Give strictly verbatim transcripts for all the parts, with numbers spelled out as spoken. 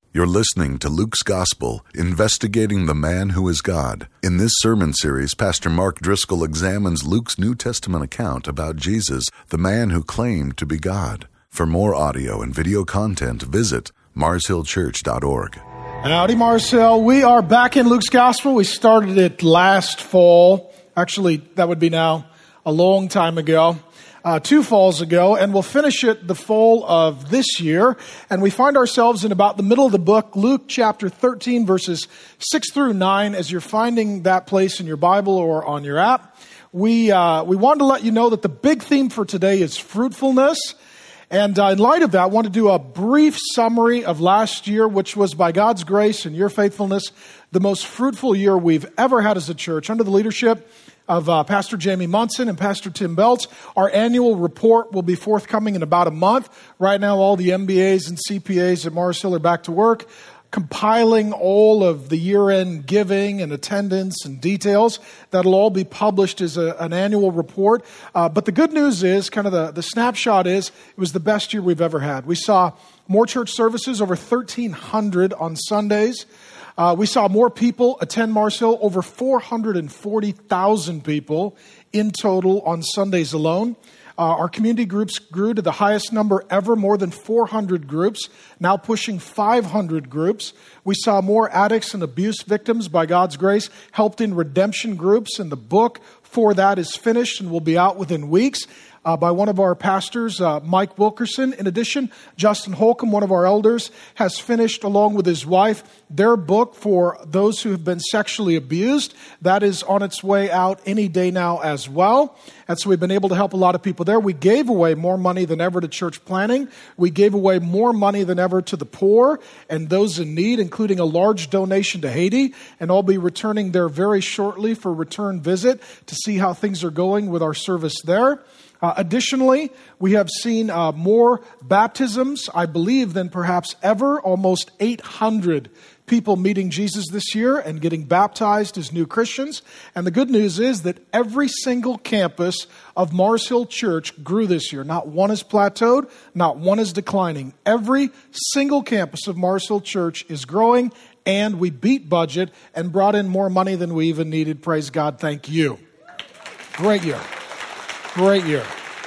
You're listening to Luke's Gospel, investigating the man who is God. In this sermon series, Pastor Mark Driscoll examines Luke's New Testament account about Jesus, the man who claimed to be God. For more audio and video content, visit mars hill church dot org. Howdy, Mars Hill. We are back in Luke's Gospel. We started it last fall. Actually, that would be now a long time ago. Uh, two falls ago, and we'll finish it the fall of this year. And we find ourselves in about the middle of the book, Luke chapter thirteen, verses six through nine. As you're finding that place in your Bible or on your app, we uh, we wanted to let you know that the big theme for today is fruitfulness. And uh, in light of that, I want to do a brief summary of last year, which was, by God's grace and your faithfulness, the most fruitful year we've ever had as a church under the leadership of uh, Pastor Jamie Munson and Pastor Tim Belts. Our annual report will be forthcoming in about a month. Right now, all the M B As and C P As at Mars Hill are back to work, compiling all of the year-end giving and attendance and details. That'll all be published as a, an annual report. Uh, but the good news is, kind of the, the snapshot is, it was the best year we've ever had. We saw more church services, over thirteen hundred on Sundays. Uh, we saw more people attend Mars Hill, over four hundred forty thousand people in total on Sundays alone. Uh, our community groups grew to the highest number ever, more than four hundred groups, now pushing five hundred groups. We saw more addicts and abuse victims, by God's grace, helped in redemption groups, and the book for that is finished and will be out within weeks. Uh, by one of our pastors, uh, Mike Wilkerson. In addition, Justin Holcomb, one of our elders, has finished, along with his wife, their book for those who have been sexually abused. That is on its way out any day now as well. And so we've been able to help a lot of people there. We gave away more money than ever to church planning. We gave away more money than ever to the poor and those in need, including a large donation to Haiti. And I'll be returning there very shortly for a return visit to see how things are going with our service there. Uh, additionally, we have seen uh, more baptisms, I believe, than perhaps ever. Almost eight hundred people meeting Jesus this year and getting baptized as new Christians. And the good news is that every single campus of Mars Hill Church grew this year. Not one is plateaued, not one is declining. Every single campus of Mars Hill Church is growing, and we beat budget and brought in more money than we even needed. Praise God. Thank you. Great year. Great year.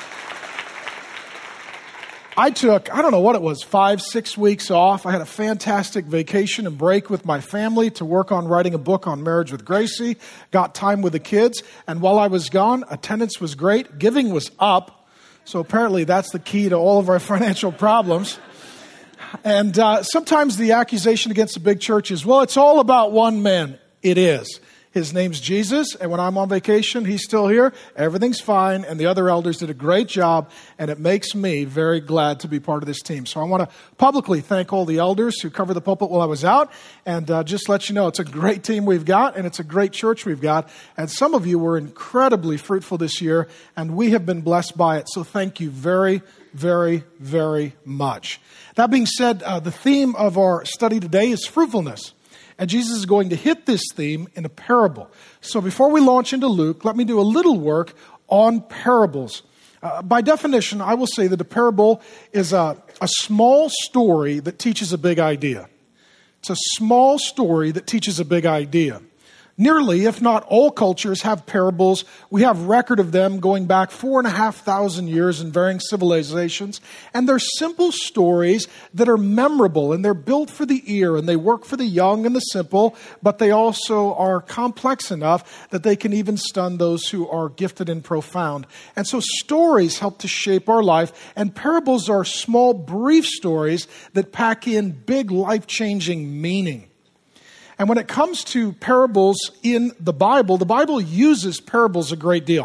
I took, I don't know what it was, five, six weeks off. I had a fantastic vacation and break with my family to work on writing a book on marriage with Gracie. Got time with the kids. And while I was gone, attendance was great. Giving was up. So apparently that's the key to all of our financial problems. And uh, sometimes the accusation against the big church is, well, it's all about one man. It is. His name's Jesus, and when I'm on vacation, he's still here. Everything's fine, and the other elders did a great job, and it makes me very glad to be part of this team. So I want to publicly thank all the elders who covered the pulpit while I was out, and uh, just let you know it's a great team we've got, and it's a great church we've got, and some of you were incredibly fruitful this year, and we have been blessed by it. So thank you very, very, very much. That being said, uh, the theme of our study today is fruitfulness. And Jesus is going to hit this theme in a parable. So before we launch into Luke, let me do a little work on parables. Uh, by definition, I will say that a parable is a, a small story that teaches a big idea. It's a small story that teaches a big idea. Nearly, if not all cultures have parables. We have record of them going back four and a half thousand years in varying civilizations. And they're simple stories that are memorable, and they're built for the ear, and they work for the young and the simple, but they also are complex enough that they can even stun those who are gifted and profound. And so stories help to shape our life, and parables are small, brief stories that pack in big, life-changing meaning. And when it comes to parables in the Bible, the Bible uses parables a great deal.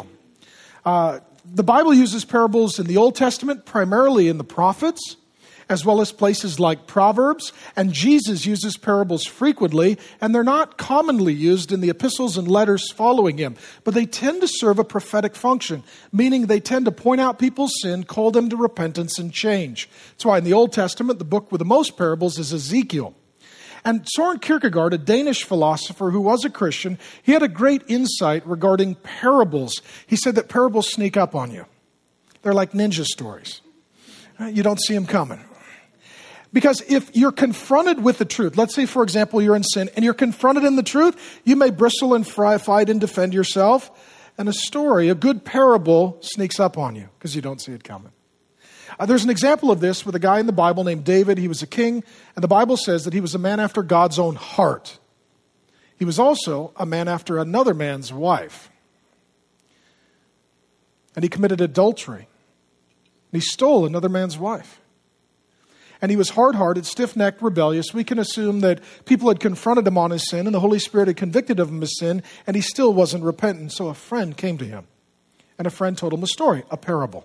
Uh, the Bible uses parables in the Old Testament, primarily in the prophets, as well as places like Proverbs. And Jesus uses parables frequently, and they're not commonly used in the epistles and letters following him. But they tend to serve a prophetic function, meaning they tend to point out people's sin, call them to repentance, and change. That's why in the Old Testament, the book with the most parables is Ezekiel. And Søren Kierkegaard, a Danish philosopher who was a Christian, he had a great insight regarding parables. He said that parables sneak up on you. They're like ninja stories. You don't see them coming. Because if you're confronted with the truth, let's say, for example, you're in sin and you're confronted in the truth, you may bristle and fry, fight and defend yourself. And a story, a good parable, sneaks up on you because you don't see it coming. Uh, there's an example of this with a guy in the Bible named David. He was a king, and the Bible says that he was a man after God's own heart. He was also a man after another man's wife. And he committed adultery. And he stole another man's wife. And he was hard-hearted, stiff-necked, rebellious. We can assume that people had confronted him on his sin, and the Holy Spirit had convicted him of his sin, and he still wasn't repentant. So a friend came to him, and a friend told him a story, a parable.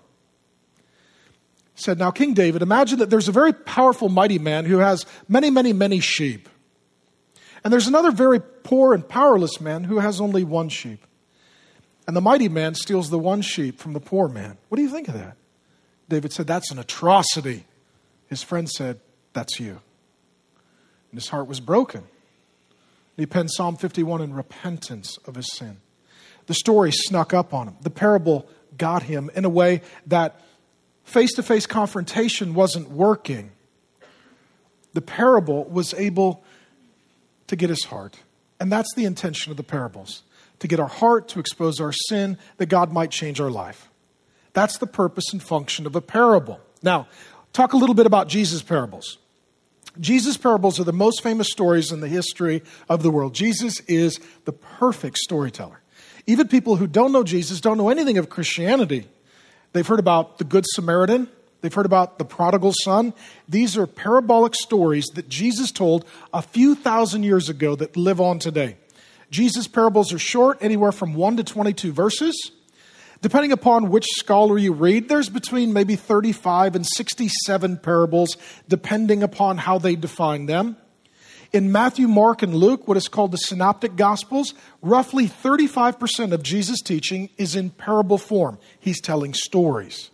He said, now, King David, imagine that there's a very powerful, mighty man who has many, many, many sheep. And there's another very poor and powerless man who has only one sheep. And the mighty man steals the one sheep from the poor man. What do you think of that? David said, that's an atrocity. His friend said, that's you. And his heart was broken. He penned Psalm fifty-one in repentance of his sin. The story snuck up on him. The parable got him in a way that face-to-face confrontation wasn't working. The parable was able to get his heart. And that's the intention of the parables, to get our heart, to expose our sin, that God might change our life. That's the purpose and function of a parable. Now, talk a little bit about Jesus' parables. Jesus' parables are the most famous stories in the history of the world. Jesus is the perfect storyteller. Even people who don't know Jesus, don't know anything of Christianity. They've heard about the Good Samaritan. They've heard about the prodigal son. These are parabolic stories that Jesus told a few thousand years ago that live on today. Jesus' parables are short, anywhere from one to twenty-two verses. Depending upon which scholar you read, there's between maybe thirty-five and sixty-seven parables, depending upon how they define them. In Matthew, Mark, and Luke, what is called the Synoptic Gospels, roughly thirty-five percent of Jesus' teaching is in parable form. He's telling stories.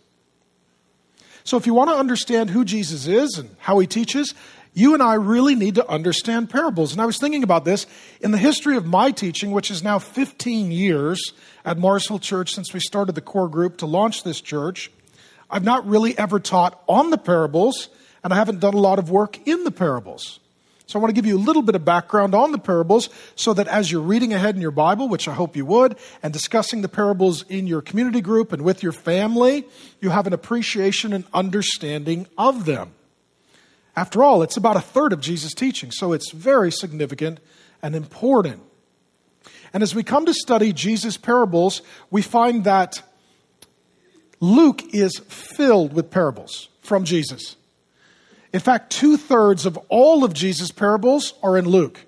So if you want to understand who Jesus is and how he teaches, you and I really need to understand parables. And I was thinking about this in the history of my teaching, which is now fifteen years at Mars Hill Church since we started the core group to launch this church. I've not really ever taught on the parables, and I haven't done a lot of work in the parables. So I want to give you a little bit of background on the parables so that as you're reading ahead in your Bible, which I hope you would, and discussing the parables in your community group and with your family, you have an appreciation and understanding of them. After all, it's about a third of Jesus' teaching, so it's very significant and important. And as we come to study Jesus' parables, we find that Luke is filled with parables from Jesus. In fact, two-thirds of all of Jesus' parables are in Luke.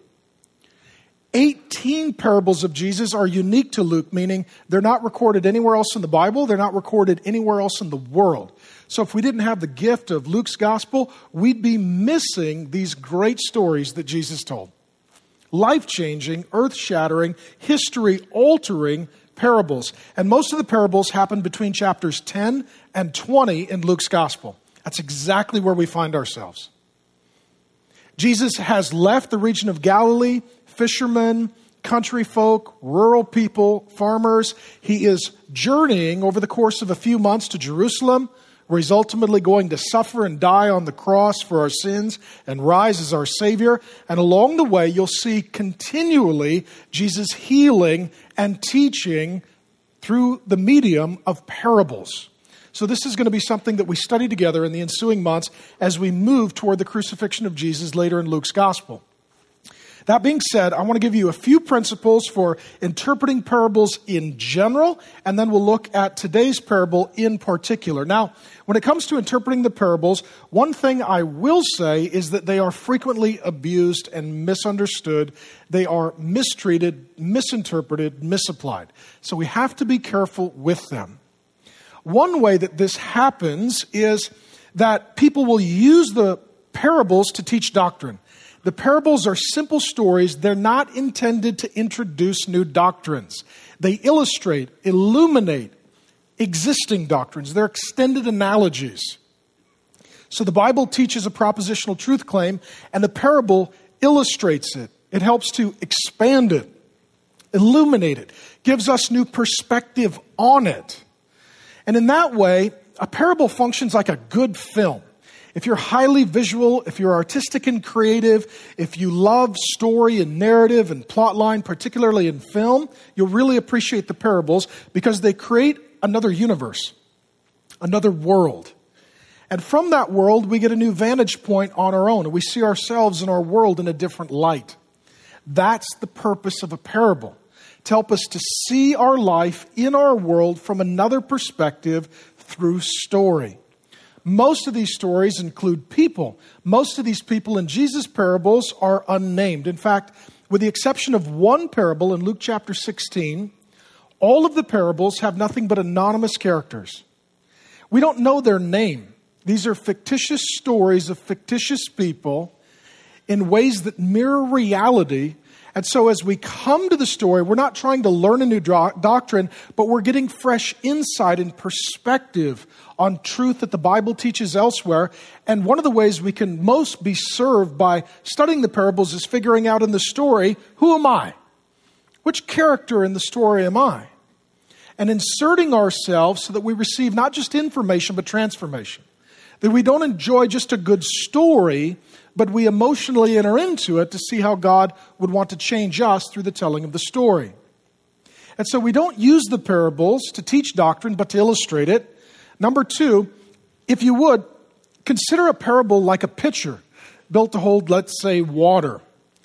eighteen parables of Jesus are unique to Luke, meaning they're not recorded anywhere else in the Bible. They're not recorded anywhere else in the world. So if we didn't have the gift of Luke's gospel, we'd be missing these great stories that Jesus told. Life-changing, earth-shattering, history-altering parables. And most of the parables happen between chapters ten and twenty in Luke's gospel. That's exactly where we find ourselves. Jesus has left the region of Galilee, fishermen, country folk, rural people, farmers. He is journeying over the course of a few months to Jerusalem, where he's ultimately going to suffer and die on the cross for our sins and rise as our Savior. And along the way, you'll see continually Jesus healing and teaching through the medium of parables. So this is going to be something that we study together in the ensuing months as we move toward the crucifixion of Jesus later in Luke's gospel. That being said, I want to give you a few principles for interpreting parables in general, and then we'll look at today's parable in particular. Now, when it comes to interpreting the parables, one thing I will say is that they are frequently abused and misunderstood. They are mistreated, misinterpreted, misapplied. So we have to be careful with them. One way that this happens is that people will use the parables to teach doctrine. The parables are simple stories. They're not intended to introduce new doctrines. They illustrate, illuminate existing doctrines. They're extended analogies. So the Bible teaches a propositional truth claim, and the parable illustrates it. It helps to expand it, illuminate it, gives us new perspective on it. And in that way, a parable functions like a good film. If you're highly visual, if you're artistic and creative, if you love story and narrative and plot line, particularly in film, you'll really appreciate the parables because they create another universe, another world. And from that world, we get a new vantage point on our own, and we see ourselves and our world in a different light. That's the purpose of a parable, to help us to see our life in our world from another perspective through story. Most of these stories include people. Most of these people in Jesus' parables are unnamed. In fact, with the exception of one parable in Luke chapter sixteen, all of the parables have nothing but anonymous characters. We don't know their name. These are fictitious stories of fictitious people in ways that mirror reality. And so as we come to the story, we're not trying to learn a new do- doctrine, but we're getting fresh insight and perspective on truth that the Bible teaches elsewhere. And one of the ways we can most be served by studying the parables is figuring out in the story, who am I? Which character in the story am I? And inserting ourselves so that we receive not just information, but transformation. That we don't enjoy just a good story, but we emotionally enter into it to see how God would want to change us through the telling of the story. And so we don't use the parables to teach doctrine, but to illustrate it. Number two, if you would, consider a parable like a pitcher built to hold, let's say, water.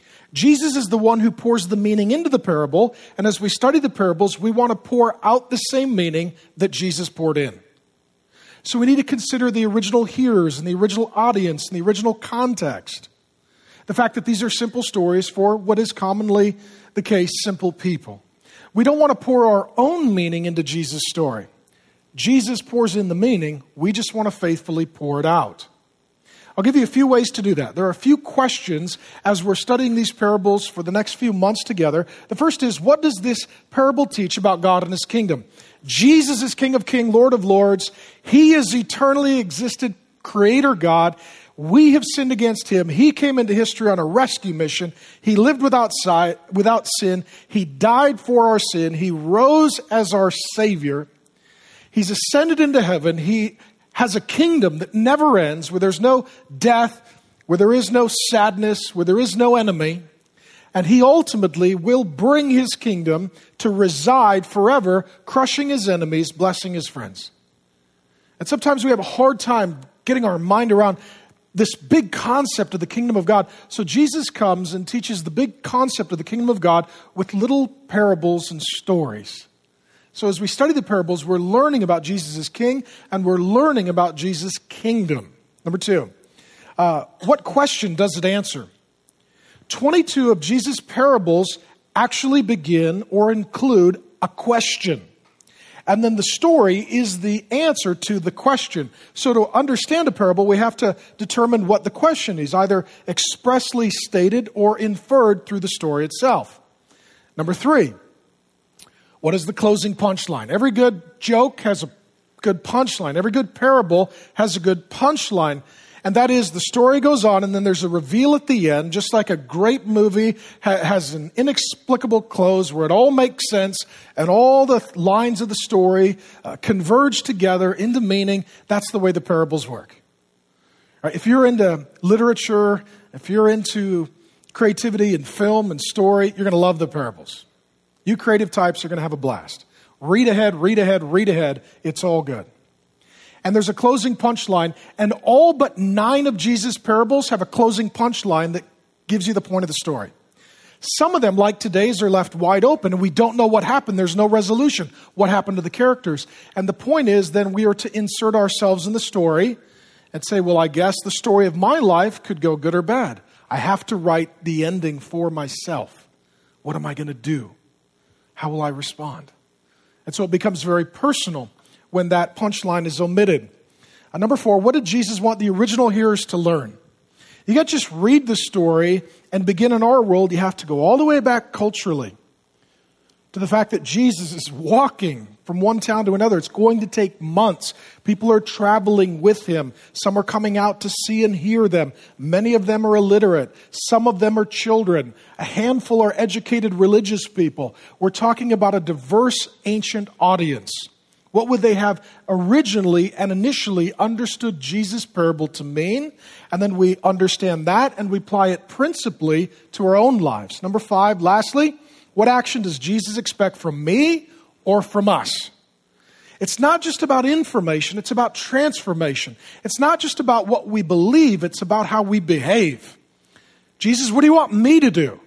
Jesus is the one who pours the meaning into the parable, and as we study the parables, we want to pour out the same meaning that Jesus poured in. So we need to consider the original hearers and the original audience and the original context. The fact that these are simple stories for what is commonly the case, simple people. We don't want to pour our own meaning into Jesus' story. Jesus pours in the meaning. We just want to faithfully pour it out. I'll give you a few ways to do that. There are a few questions as we're studying these parables for the next few months together. The first is, what does this parable teach about God and His kingdom? Jesus is King of Kings, Lord of Lords. He is eternally existed Creator God. We have sinned against Him. He came into history on a rescue mission. He lived without si- without sin. He died for our sin. He rose as our Savior. He's ascended into heaven. He has a kingdom that never ends, where there's no death, where there is no sadness, where there is no enemy. And He ultimately will bring His kingdom to reside forever, crushing His enemies, blessing His friends. And sometimes we have a hard time getting our mind around this big concept of the kingdom of God. So Jesus comes and teaches the big concept of the kingdom of God with little parables and stories. So as we study the parables, we're learning about Jesus as King, and we're learning about Jesus' kingdom. Number two, uh, what question does it answer? twenty-two of Jesus' parables actually begin or include a question. And then the story is the answer to the question. So to understand a parable, we have to determine what the question is, either expressly stated or inferred through the story itself. Number three, what is the closing punchline? Every good joke has a good punchline. Every good parable has a good punchline. And that is, the story goes on and then there's a reveal at the end, just like a great movie ha- has an inexplicable close where it all makes sense and all the lines of the story uh, converge together into meaning. That's the way the parables work. Right, if you're into literature, if you're into creativity and film and story, you're going to love the parables. You creative types are going to have a blast. Read ahead, read ahead, read ahead. It's all good. And there's a closing punchline, and all but nine of Jesus' parables have a closing punchline that gives you the point of the story. Some of them, like today's, are left wide open, and we don't know what happened. There's no resolution. What happened to the characters? And the point is, then we are to insert ourselves in the story and say, well, I guess the story of my life could go good or bad. I have to write the ending for myself. What am I going to do? How will I respond? And so it becomes very personal when that punchline is omitted. Uh, number four, what did Jesus want the original hearers to learn? You can't just read the story and begin in our world. You have to go all the way back culturally to the fact that Jesus is walking from one town to another. It's going to take months. People are traveling with Him. Some are coming out to see and hear them. Many of them are illiterate. Some of them are children. A handful are educated religious people. We're talking about a diverse ancient audience. What would they have originally and initially understood Jesus' parable to mean? And then we understand that and we apply it principally to our own lives. Number five, lastly, what action does Jesus expect from me or from us? It's not just about information, it's about transformation. It's not just about what we believe, it's about how we behave. Jesus, what do you want me to do?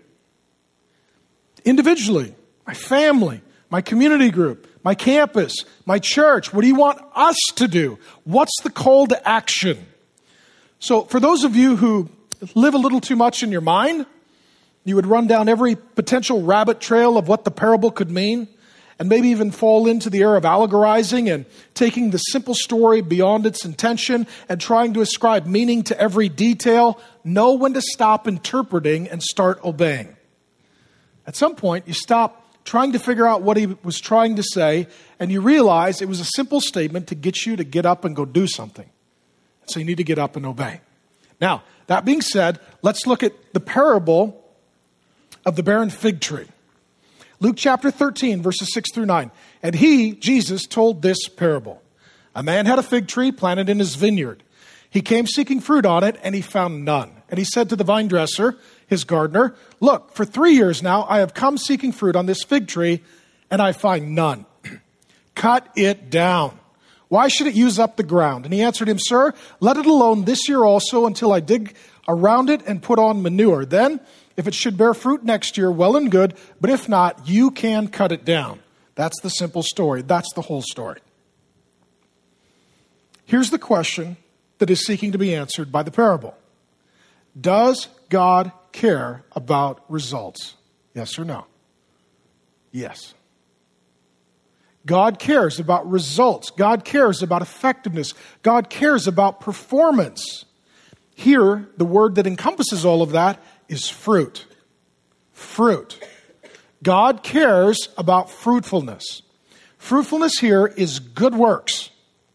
Individually, my family, my community group, my campus, my church, what do you want us to do? What's the call to action? So for those of you who live a little too much in your mind, you would run down every potential rabbit trail of what the parable could mean, and maybe even fall into the error of allegorizing and taking the simple story beyond its intention and trying to ascribe meaning to every detail. Know when to stop interpreting and start obeying. At some point, you stop trying to figure out what he was trying to say, and you realize it was a simple statement to get you to get up and go do something. So you need to get up and obey. Now, that being said, let's look at the parable of the barren fig tree. Luke chapter thirteen, verses six through nine. And he, Jesus, told this parable. A man had a fig tree planted in his vineyard. He came seeking fruit on it, and he found none. And he said to the vine dresser, his gardener, look, for three years now I have come seeking fruit on this fig tree, and I find none. Cut it down. Why should it use up the ground? And he answered him, sir, let it alone this year also until I dig around it and put on manure. Then, if it should bear fruit next year, well and good. But if not, you can cut it down. That's the simple story. That's the whole story. Here's the question that is seeking to be answered by the parable. Does God care about results? Yes or no? Yes. God cares about results. God cares about effectiveness. God cares about performance. Here, the word that encompasses all of that is fruit. Fruit. God cares about fruitfulness. Fruitfulness here is good works.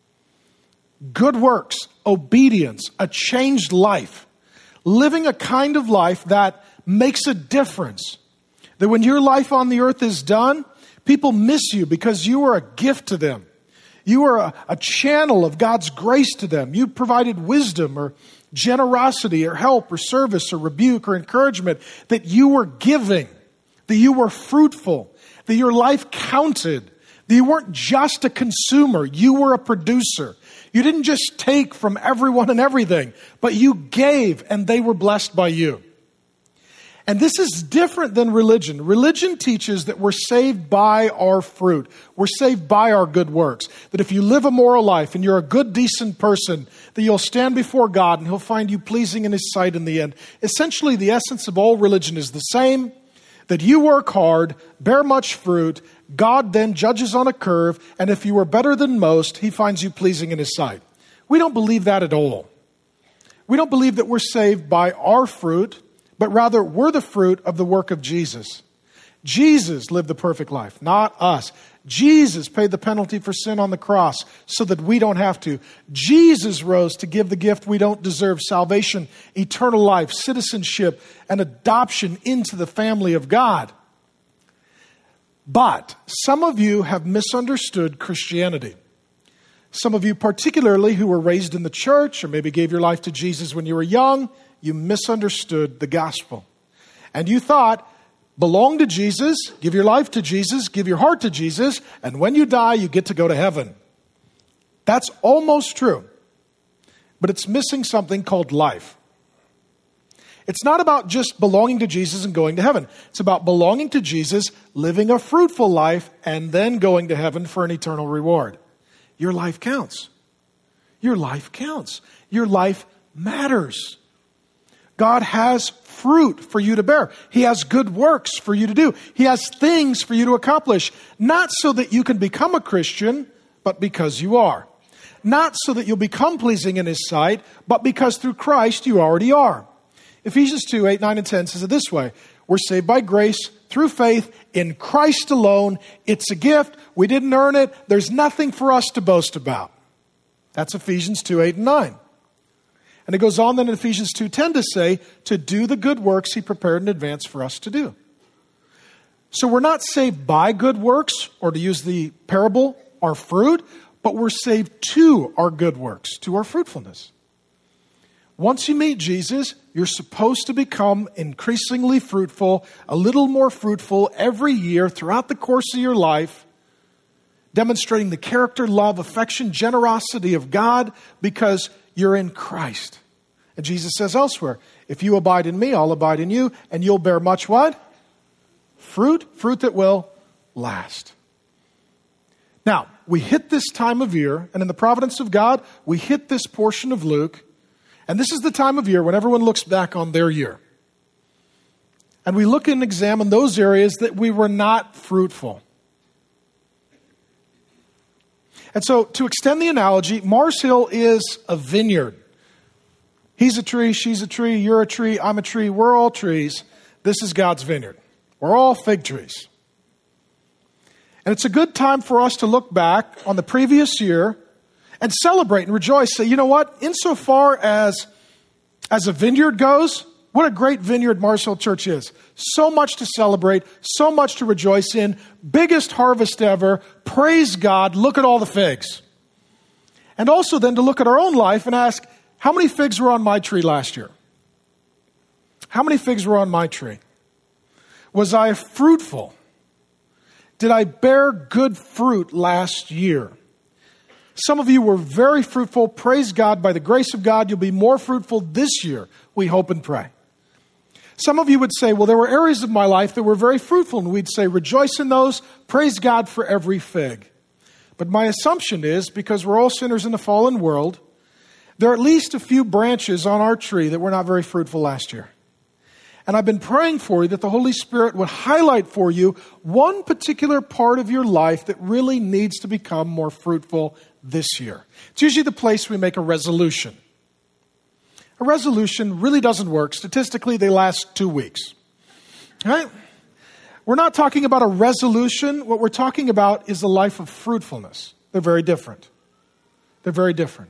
Good works, obedience, a changed life. Living a kind of life that makes a difference. That when your life on the earth is done, people miss you because you are a gift to them. You are a, a channel of God's grace to them. You provided wisdom or generosity or help or service or rebuke or encouragement, that you were giving, that you were fruitful, that your life counted, that you weren't just a consumer, you were a producer. You didn't just take from everyone and everything, but you gave and they were blessed by you. And this is different than religion. Religion teaches that we're saved by our fruit. We're saved by our good works. That if you live a moral life and you're a good, decent person, that you'll stand before God and He'll find you pleasing in His sight in the end. Essentially, the essence of all religion is the same. That you work hard, bear much fruit, God then judges on a curve, and if you are better than most, He finds you pleasing in His sight. We don't believe that at all. We don't believe that we're saved by our fruit, but rather we're the fruit of the work of Jesus. Jesus lived the perfect life, not us. Jesus paid the penalty for sin on the cross so that we don't have to. Jesus rose to give the gift we don't deserve, salvation, eternal life, citizenship, and adoption into the family of God. But some of you have misunderstood Christianity. Some of you particularly who were raised in the church or maybe gave your life to Jesus when you were young, you misunderstood the gospel. And you thought, belong to Jesus, give your life to Jesus, give your heart to Jesus, and when you die, you get to go to heaven. That's almost true. But it's missing something called life. It's not about just belonging to Jesus and going to heaven. It's about belonging to Jesus, living a fruitful life, and then going to heaven for an eternal reward. Your life counts. Your life counts. Your life matters. God has fruit for you to bear. He has good works for you to do. He has things for you to accomplish. Not so that you can become a Christian, but because you are. Not so that you'll become pleasing in His sight, but because through Christ you already are. Ephesians two, eight, nine, and ten says it this way. We're saved by grace through faith in Christ alone. It's a gift. We didn't earn it. There's nothing for us to boast about. That's Ephesians two, eight, and nine. And it goes on then in Ephesians two ten to say, to do the good works He prepared in advance for us to do. So we're not saved by good works, or to use the parable our fruit, but we're saved to our good works, to our fruitfulness. Once you meet Jesus, you're supposed to become increasingly fruitful, a little more fruitful every year throughout the course of your life, demonstrating the character, love, affection, generosity of God because you're in Christ. And Jesus says elsewhere, if you abide in me, I'll abide in you, and you'll bear much what? Fruit, fruit that will last. Now, we hit this time of year, and in the providence of God, we hit this portion of Luke, and this is the time of year when everyone looks back on their year. And we look and examine those areas that we were not fruitful. And so, to extend the analogy, Mars Hill is a vineyard. He's a tree, she's a tree, you're a tree, I'm a tree, we're all trees. This is God's vineyard. We're all fig trees. And it's a good time for us to look back on the previous year and celebrate and rejoice. Say, you know what? Insofar as, as a vineyard goes, what a great vineyard Mars Hill Church is. So much to celebrate, so much to rejoice in. Biggest harvest ever. Praise God. Look at all the figs. And also then to look at our own life and ask, how many figs were on my tree last year? How many figs were on my tree? Was I fruitful? Did I bear good fruit last year? Some of you were very fruitful. Praise God. By the grace of God, you'll be more fruitful this year, we hope and pray. Some of you would say, well, there were areas of my life that were very fruitful, and we'd say, rejoice in those. Praise God for every fig. But my assumption is, because we're all sinners in a fallen world, there are at least a few branches on our tree that were not very fruitful last year. And I've been praying for you that the Holy Spirit would highlight for you one particular part of your life that really needs to become more fruitful this year. It's usually the place we make a resolution. A resolution really doesn't work. Statistically, they last two weeks. Right? We're not talking about a resolution. What we're talking about is a life of fruitfulness. They're very different. They're very different.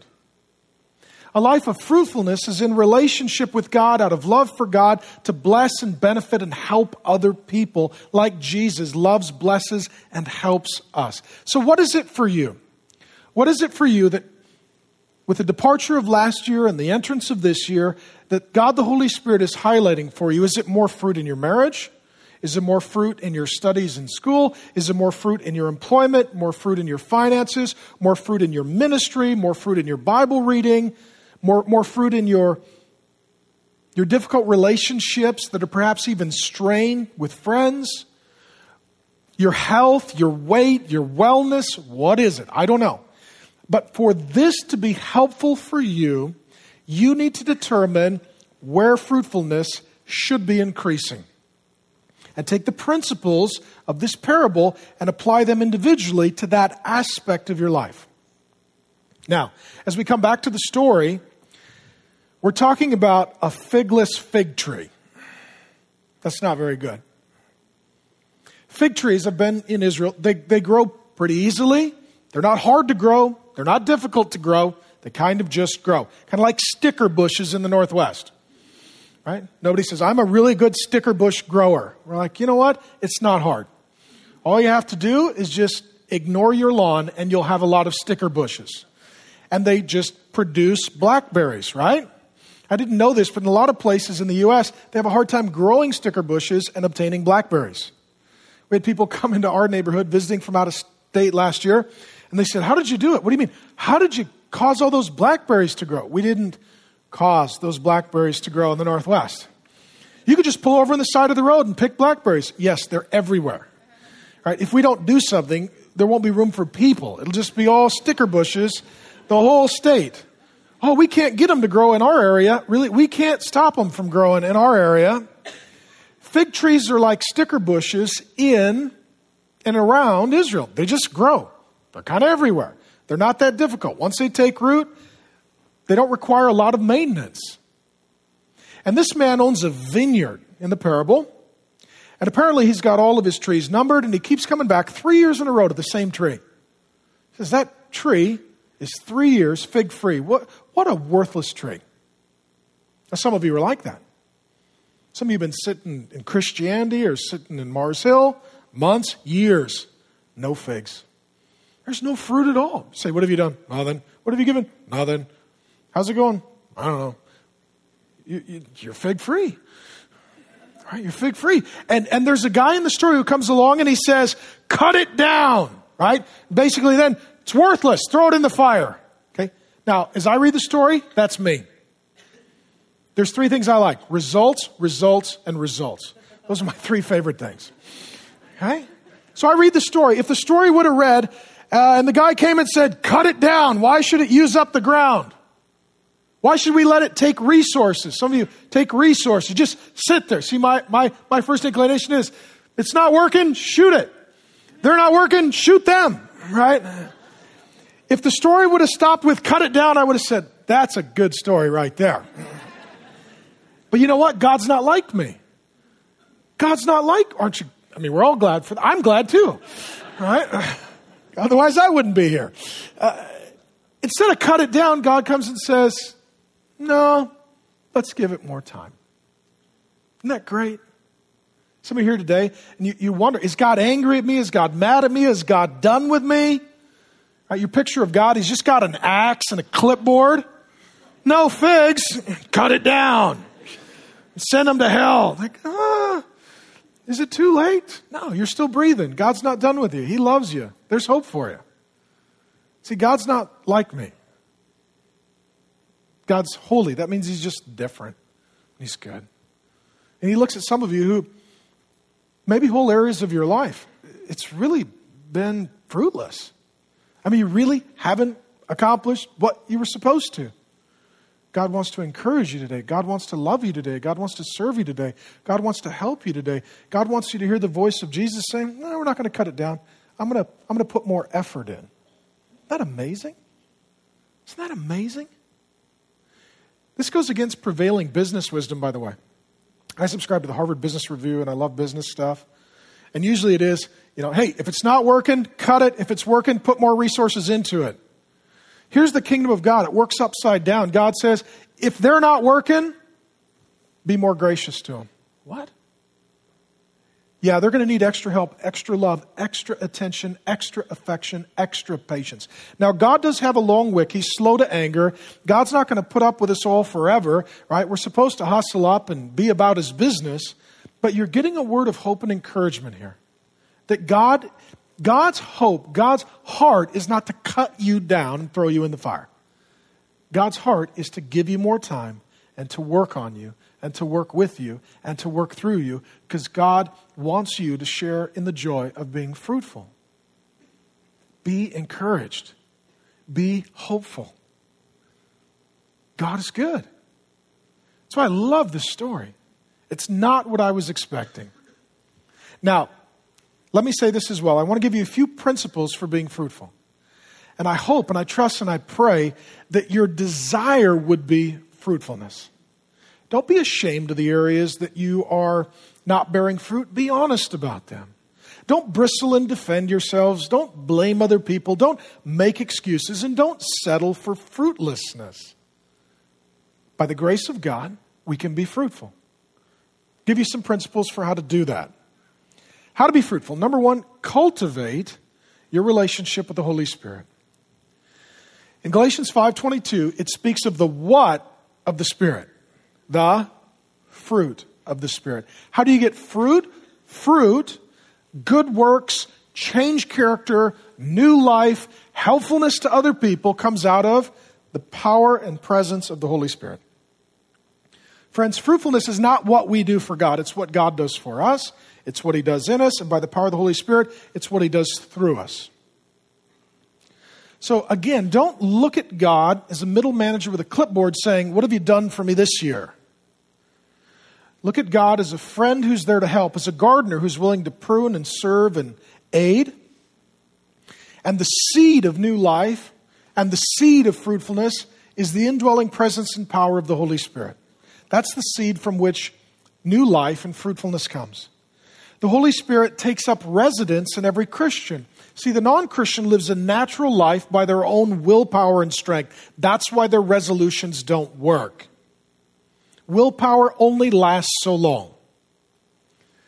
A life of fruitfulness is in relationship with God, out of love for God, to bless and benefit and help other people like Jesus loves, blesses, and helps us. So what is it for you? What is it for you that with the departure of last year and the entrance of this year, that God the Holy Spirit is highlighting for you? Is it more fruit in your marriage? Is it more fruit in your studies in school? Is it more fruit in your employment? More fruit in your finances? More fruit in your ministry? More fruit in your Bible reading? More, more fruit in your, your difficult relationships that are perhaps even strained with friends? Your health, your weight, your wellness? What is it? I don't know. But for this to be helpful for you, you need to determine where fruitfulness should be increasing. And take the principles of this parable and apply them individually to that aspect of your life. Now, as we come back to the story, we're talking about a figless fig tree. That's not very good. Fig trees have been in Israel. They, they grow pretty easily. They're not hard to grow. They're not difficult to grow. They kind of just grow. Kind of like sticker bushes in the Northwest. Right? Nobody says, I'm a really good sticker bush grower. We're like, you know what? It's not hard. All you have to do is just ignore your lawn and you'll have a lot of sticker bushes. And they just produce blackberries, right? I didn't know this, but in a lot of places in the U S, they have a hard time growing sticker bushes and obtaining blackberries. We had people come into our neighborhood visiting from out of state last year, and they said, how did you do it? What do you mean? How did you cause all those blackberries to grow? We didn't cause those blackberries to grow in the Northwest. You could just pull over on the side of the road and pick blackberries. Yes, they're everywhere. Right? If we don't do something, there won't be room for people. It'll just be all sticker bushes, the whole state. Oh, we can't get them to grow in our area. Really, we can't stop them from growing in our area. Fig trees are like sticker bushes in and around Israel. They just grow. They're kind of everywhere. They're not that difficult. Once they take root, they don't require a lot of maintenance. And this man owns a vineyard in the parable. And apparently he's got all of his trees numbered, and he keeps coming back three years in a row to the same tree. He says, that tree is three years fig-free. What, what a worthless tree. Now, some of you are like that. Some of you have been sitting in Christianity or sitting in Mars Hill months, years, no figs. There's no fruit at all. You say, what have you done? Nothing. What have you given? Nothing. How's it going? I don't know. You, you, you're fig free. Right? You're fig free. And, and there's a guy in the story who comes along and he says, cut it down. Right? Basically then, it's worthless. Throw it in the fire. Okay? Now, as I read the story, that's me. There's three things I like. Results, results, and results. Those are my three favorite things. Okay? So I read the story. If the story would have read, uh, and the guy came and said, cut it down. Why should it use up the ground? Why should we let it take resources? Some of you take resources. Just sit there. See, my, my, my first inclination is, it's not working, shoot it. They're not working, shoot them. Right? If the story would have stopped with cut it down, I would have said, that's a good story right there. But you know what? God's not like me. God's not like, aren't you? I mean, we're all glad for that. I'm glad too. Right? Otherwise, I wouldn't be here. Uh, instead of cut it down, God comes and says, no, let's give it more time. Isn't that great? Some of you here today, and you, you wonder, is God angry at me? Is God mad at me? Is God done with me? Right, your picture of God, he's just got an axe and a clipboard. No figs. Cut it down. Send them to hell. Like, ah, is it too late? No, you're still breathing. God's not done with you. He loves you. There's hope for you. See, God's not like me. God's holy. That means he's just different. He's good. And he looks at some of you who, maybe whole areas of your life, it's really been fruitless. I mean, you really haven't accomplished what you were supposed to. God wants to encourage you today. God wants to love you today. God wants to serve you today. God wants to help you today. God wants you to hear the voice of Jesus saying, no, we're not going to cut it down. I'm going to, I'm going to put more effort in. Isn't that amazing? Isn't that amazing? This goes against prevailing business wisdom, by the way. I subscribe to the Harvard Business Review and I love business stuff. And usually it is, you know, hey, if it's not working, cut it. If it's working, put more resources into it. Here's the kingdom of God. It works upside down. God says, if they're not working, be more gracious to them. What? Yeah, they're going to need extra help, extra love, extra attention, extra affection, extra patience. Now, God does have a long wick. He's slow to anger. God's not going to put up with us all forever, right? We're supposed to hustle up and be about his business. But you're getting a word of hope and encouragement here. That God... God's hope, God's heart is not to cut you down and throw you in the fire. God's heart is to give you more time and to work on you and to work with you and to work through you because God wants you to share in the joy of being fruitful. Be encouraged. Be hopeful. God is good. That's why I love this story. It's not what I was expecting. Now, let me say this as well. I want to give you a few principles for being fruitful. And I hope and I trust and I pray that your desire would be fruitfulness. Don't be ashamed of the areas that you are not bearing fruit. Be honest about them. Don't bristle and defend yourselves. Don't blame other people. Don't make excuses and don't settle for fruitlessness. By the grace of God, we can be fruitful. Give you some principles for how to do that. How to be fruitful. Number one, cultivate your relationship with the Holy Spirit. In Galatians five twenty-two, it speaks of the what of the Spirit. The fruit of the Spirit. How do you get fruit? Fruit, good works, change character, new life, helpfulness to other people comes out of the power and presence of the Holy Spirit. Friends, fruitfulness is not what we do for God. It's what God does for us. It's what he does in us, and by the power of the Holy Spirit, it's what he does through us. So again, don't look at God as a middle manager with a clipboard saying, what have you done for me this year? Look at God as a friend who's there to help, as a gardener who's willing to prune and serve and aid. And the seed of new life and the seed of fruitfulness is the indwelling presence and power of the Holy Spirit. That's the seed from which new life and fruitfulness comes. The Holy Spirit takes up residence in every Christian. See, the non-Christian lives a natural life by their own willpower and strength. That's why their resolutions don't work. Willpower only lasts so long.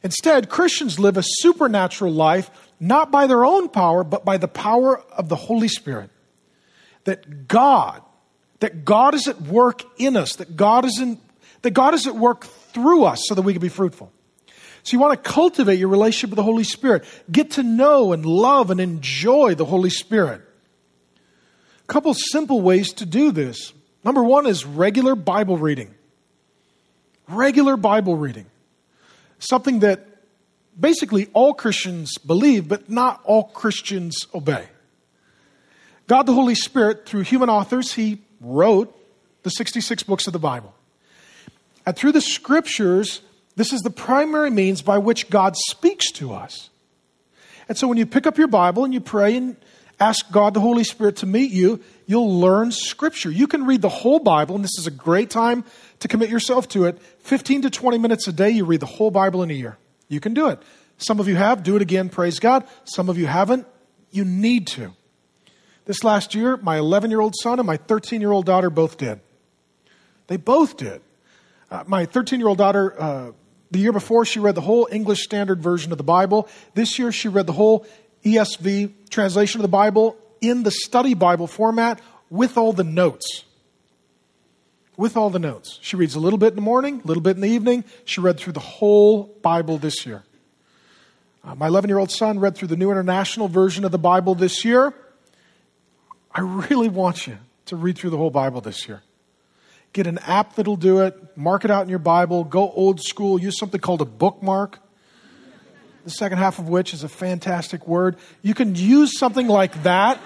Instead, Christians live a supernatural life, not by their own power, but by the power of the Holy Spirit. That God, that God is at work in us, that God is in, that God is at work through us so that we can be fruitful. So you want to cultivate your relationship with the Holy Spirit. Get to know and love and enjoy the Holy Spirit. A couple simple ways to do this. Number one is regular Bible reading. Regular Bible reading. Something that basically all Christians believe, but not all Christians obey. God the Holy Spirit, through human authors, He wrote the sixty-six books of the Bible. And through the Scriptures, this is the primary means by which God speaks to us. And so when you pick up your Bible and you pray and ask God the Holy Spirit to meet you, you'll learn Scripture. You can read the whole Bible, and this is a great time to commit yourself to it. fifteen to twenty minutes a day, you read the whole Bible in a year. You can do it. Some of you have. Do it again. Praise God. Some of you haven't. You need to. This last year, my eleven-year-old son and my thirteen-year-old daughter both did. They both did. Uh, my thirteen-year-old daughter, uh, the year before, she read the whole English Standard Version of the Bible. This year, she read the whole E S V translation of the Bible in the study Bible format with all the notes. With all the notes. She reads a little bit in the morning, a little bit in the evening. She read through the whole Bible this year. Uh, my eleven-year-old son read through the New International Version of the Bible this year. I really want you to read through the whole Bible this year. Get an app that'll do it. Mark it out in your Bible. Go old school. Use something called a bookmark. The second half of which is a fantastic word. You can use something like that.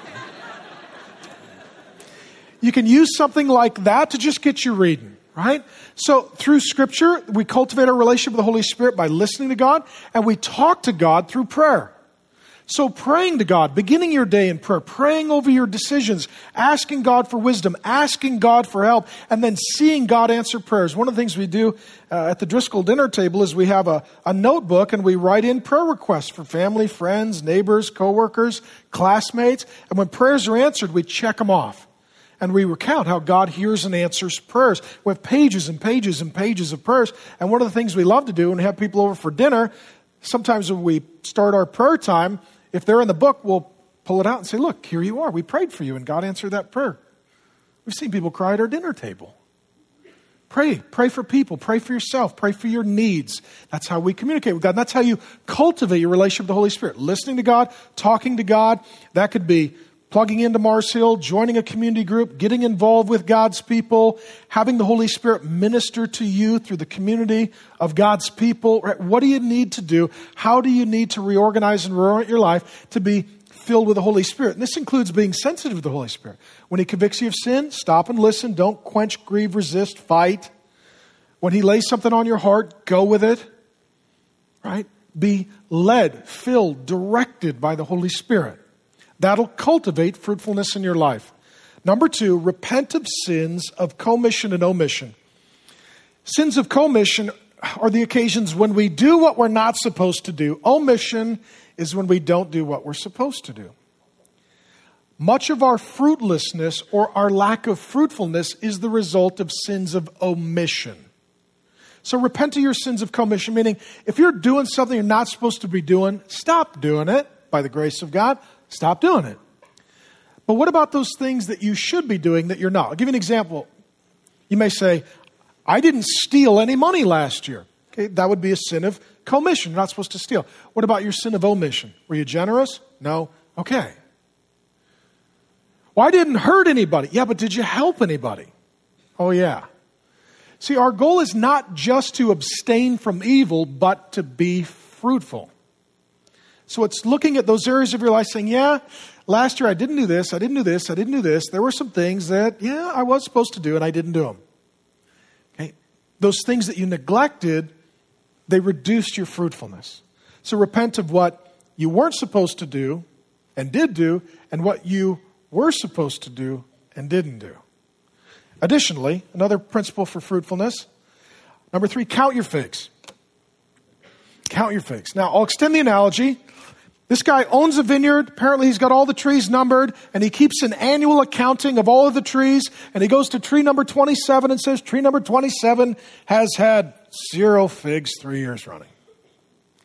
You can use something like that to just get you reading, right? So through Scripture, we cultivate our relationship with the Holy Spirit by listening to God, and we talk to God through prayer. So praying to God, beginning your day in prayer, praying over your decisions, asking God for wisdom, asking God for help, and then seeing God answer prayers. One of the things we do uh, at the Driscoll dinner table is we have a, a notebook and we write in prayer requests for family, friends, neighbors, coworkers, classmates. And when prayers are answered, we check them off. And we recount how God hears and answers prayers. We have pages and pages and pages of prayers. And one of the things we love to do when we have people over for dinner, sometimes when we start our prayer time, if they're in the book, we'll pull it out and say, look, here you are. We prayed for you and God answered that prayer. We've seen people cry at our dinner table. Pray. Pray for people. Pray for yourself. Pray for your needs. That's how we communicate with God. And that's how you cultivate your relationship with the Holy Spirit. Listening to God, talking to God. That could be plugging into Mars Hill, joining a community group, getting involved with God's people, having the Holy Spirit minister to you through the community of God's people. What do you need to do? How do you need to reorganize and reorient your life to be filled with the Holy Spirit? And this includes being sensitive to the Holy Spirit. When He convicts you of sin, stop and listen. Don't quench, grieve, resist, fight. When He lays something on your heart, go with it. Right? Be led, filled, directed by the Holy Spirit. That'll cultivate fruitfulness in your life. Number two, repent of sins of commission and omission. Sins of commission are the occasions when we do what we're not supposed to do. Omission is when we don't do what we're supposed to do. Much of our fruitlessness or our lack of fruitfulness is the result of sins of omission. So repent of your sins of commission, meaning if you're doing something you're not supposed to be doing, stop doing it by the grace of God. Stop doing it. But what about those things that you should be doing that you're not? I'll give you an example. You may say, I didn't steal any money last year. Okay, that would be a sin of commission. You're not supposed to steal. What about your sin of omission? Were you generous? No? Okay. Well, I didn't hurt anybody. Yeah, but did you help anybody? Oh, yeah. See, our goal is not just to abstain from evil, but to be fruitful. So it's looking at those areas of your life saying, yeah, last year I didn't do this, I didn't do this, I didn't do this. There were some things that, yeah, I was supposed to do and I didn't do them. Okay? Those things that you neglected, they reduced your fruitfulness. So repent of what you weren't supposed to do and did do, and what you were supposed to do and didn't do. Additionally, another principle for fruitfulness, number three, count your figs. Count your figs. Now, I'll extend the analogy. This guy owns a vineyard. Apparently, he's got all the trees numbered, and he keeps an annual accounting of all of the trees. And he goes to tree number twenty-seven and says, tree number twenty-seven has had zero figs three years running.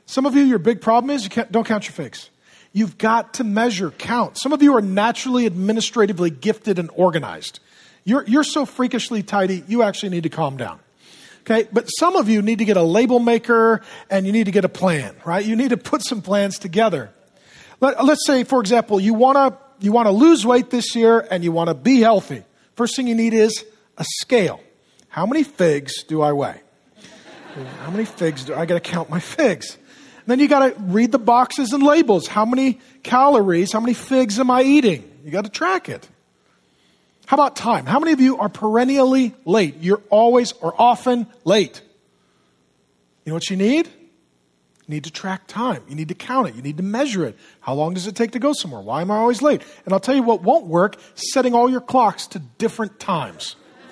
Some of you, your big problem is you can't, don't count your figs. You've got to measure, count. Some of you are naturally administratively gifted and organized. You're, you're so freakishly tidy, you actually need to calm down. Okay, but some of you need to get a label maker and you need to get a plan, right? You need to put some plans together. Let, let's say, for example, you want to you want to lose weight this year and you want to be healthy. First thing you need is a scale. How many figs do I weigh? How many figs do I got to count my figs? And then you got to read the boxes and labels. How many calories, how many figs am I eating? You got to track it. How about time? How many of you are perennially late? You're always or often late. You know what you need? You need to track time. You need to count it. You need to measure it. How long does it take to go somewhere? Why am I always late? And I'll tell you what won't work, setting all your clocks to different times.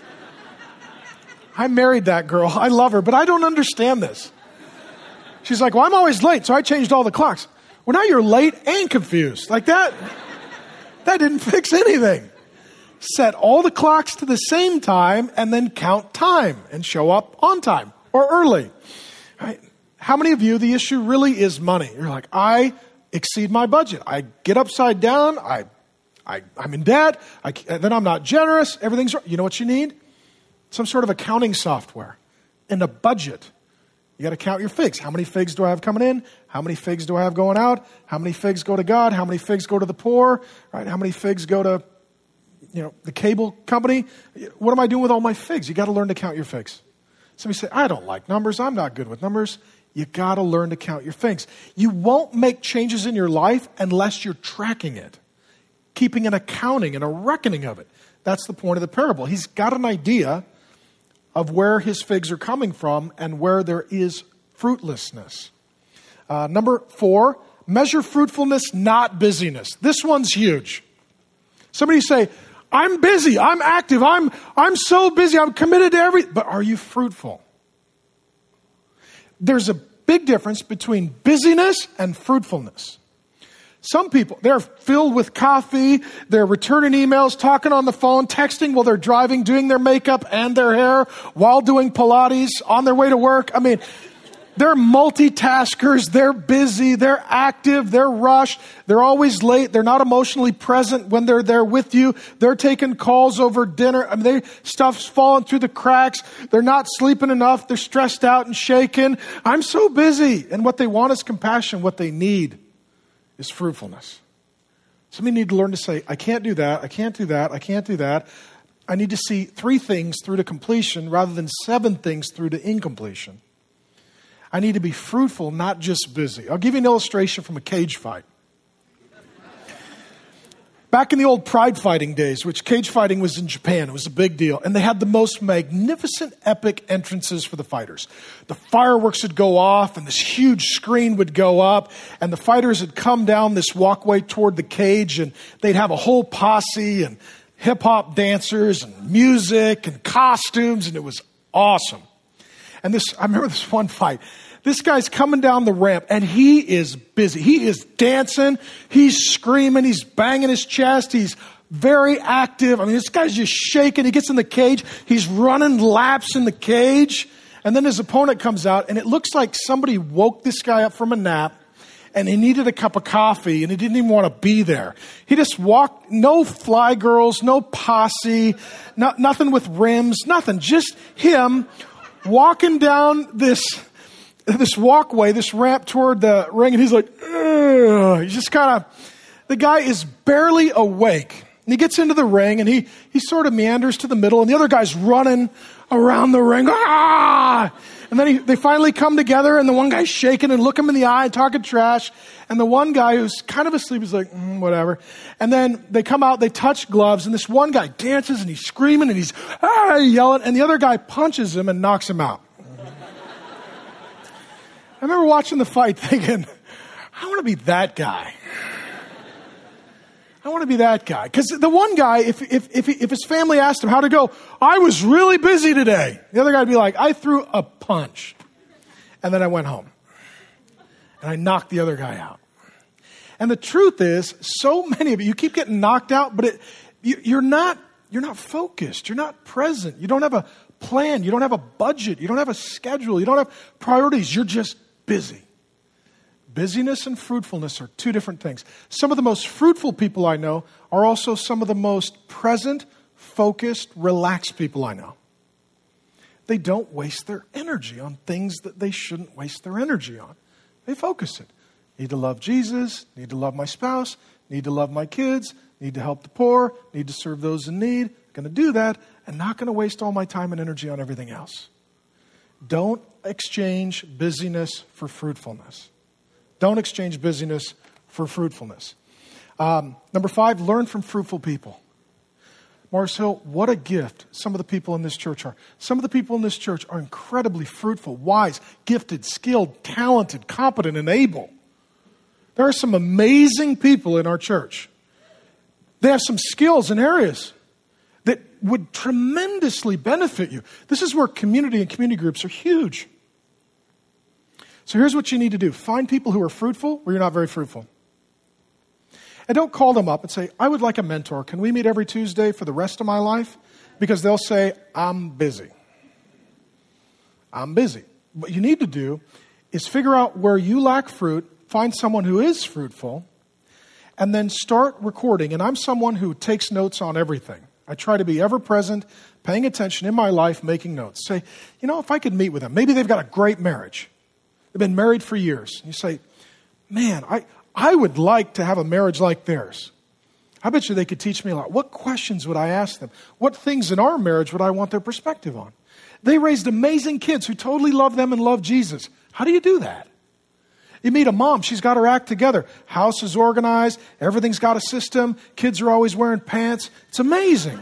I married that girl. I love her, but I don't understand this. She's like, well, I'm always late, so I changed all the clocks. Well, now you're late and confused. Like that, that didn't fix anything. Set all the clocks to the same time and then count time and show up on time or early. Right? How many of you, the issue really is money? You're like, I exceed my budget. I get upside down. I, I, I'm in debt. I, then I'm not generous. Everything's wrong. You know what you need? Some sort of accounting software and a budget. You got to count your figs. How many figs do I have coming in? How many figs do I have going out? How many figs go to God? How many figs go to the poor? Right? How many figs go to, you know, the cable company? What am I doing with all my figs? You got to learn to count your figs. Somebody say, I don't like numbers. I'm not good with numbers. You got to learn to count your figs. You won't make changes in your life unless you're tracking it, keeping an accounting and a reckoning of it. That's the point of the parable. He's got an idea of where his figs are coming from and where there is fruitlessness. Uh, number four, measure fruitfulness, not busyness. This one's huge. Somebody say, I'm busy, I'm active, I'm, I'm so busy, I'm committed to everything. But are you fruitful? There's a big difference between busyness and fruitfulness. Some people, they're filled with coffee, they're returning emails, talking on the phone, texting while they're driving, doing their makeup and their hair, while doing Pilates, on their way to work. I mean, they're multitaskers, they're busy, they're active, they're rushed, they're always late, they're not emotionally present when they're there with you, they're taking calls over dinner, I mean, they, stuff's falling through the cracks, they're not sleeping enough, they're stressed out and shaken. I'm so busy. And what they want is compassion. What they need is fruitfulness. Somebody need to learn to say, I can't do that, I can't do that, I can't do that. I need to see three things through to completion rather than seven things through to incompletion. I need to be fruitful, not just busy. I'll give you an illustration from a cage fight. Back in the old pride fighting days, which cage fighting was in Japan, it was a big deal. And they had the most magnificent, epic entrances for the fighters. The fireworks would go off and this huge screen would go up. And the fighters would come down this walkway toward the cage and they'd have a whole posse and hip-hop dancers and music and costumes. And it was awesome. And this, I remember this one fight. This guy's coming down the ramp and he is busy. He is dancing. He's screaming. He's banging his chest. He's very active. I mean, this guy's just shaking. He gets in the cage. He's running laps in the cage. And then his opponent comes out and it looks like somebody woke this guy up from a nap and he needed a cup of coffee and he didn't even want to be there. He just walked, no fly girls, no posse, no, nothing with rims, nothing. Just him walking down this this walkway, this ramp toward the ring, and he's like, ugh. He's just kind of, the guy is barely awake. And he gets into the ring, and he he sort of meanders to the middle, and the other guy's running around the ring. Ah! And then he, they finally come together, and the one guy's shaking and look him in the eye and talking trash. And the one guy who's kind of asleep is like, mm, whatever. And then they come out, they touch gloves, and this one guy dances, and he's screaming, and he's ah, yelling, and the other guy punches him and knocks him out. I remember watching the fight thinking, I want to be that guy. I want to be that guy. Because the one guy, if, if, if, if his family asked him how to go, I was really busy today. The other guy would be like, I threw a punch. And then I went home. And I knocked the other guy out. And the truth is, so many of you, you keep getting knocked out, but it, you, you're not, you're not focused. You're not present. You don't have a plan. You don't have a budget. You don't have a schedule. You don't have priorities. You're just busy. Busyness and fruitfulness are two different things. Some of the most fruitful people I know are also some of the most present, focused, relaxed people I know. They don't waste their energy on things that they shouldn't waste their energy on. They focus it. Need to love Jesus, need to love my spouse, need to love my kids, need to help the poor, need to serve those in need. Going to do that and not going to waste all my time and energy on everything else. Don't exchange busyness for fruitfulness. Don't exchange busyness for fruitfulness. Um, number five, learn from fruitful people. Mars Hill, what a gift some of the people in this church are. Some of the people in this church are incredibly fruitful, wise, gifted, skilled, talented, competent, and able. There are some amazing people in our church. They have some skills in areas that would tremendously benefit you. This is where community and community groups are huge. So here's what you need to do. Find people who are fruitful where you're not very fruitful. And don't call them up and say, I would like a mentor. Can we meet every Tuesday for the rest of my life? Because they'll say, I'm busy. I'm busy. What you need to do is figure out where you lack fruit, find someone who is fruitful, and then start recording. And I'm someone who takes notes on everything. I try to be ever present, paying attention in my life, making notes. Say, you know, if I could meet with them, maybe they've got a great marriage. They've been married for years. You say, man, I, I would like to have a marriage like theirs. I bet you they could teach me a lot. What questions would I ask them? What things in our marriage would I want their perspective on? They raised amazing kids who totally love them and love Jesus. How do you do that? You meet a mom, she's got her act together. House is organized, everything's got a system, kids are always wearing pants. It's amazing.